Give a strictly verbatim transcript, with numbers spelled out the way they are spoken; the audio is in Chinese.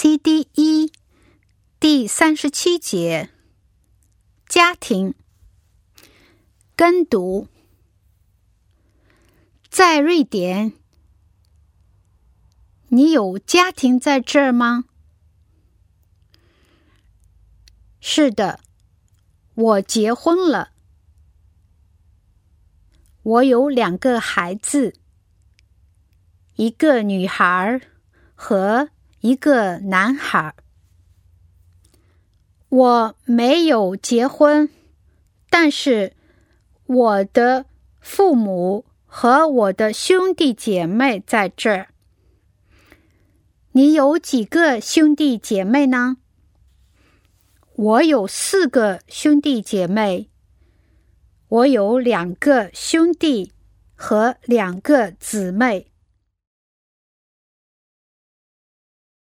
C D 一第三十七节，家庭。跟读。在瑞典，你有家庭在这儿吗？是的，我结婚了。我有两个孩子，一个女孩和一个男孩。我没有结婚，但是我的父母和我的兄弟姐妹在这儿。你有几个兄弟姐妹呢？我有四个兄弟姐妹。我有两个兄弟和两个姊妹。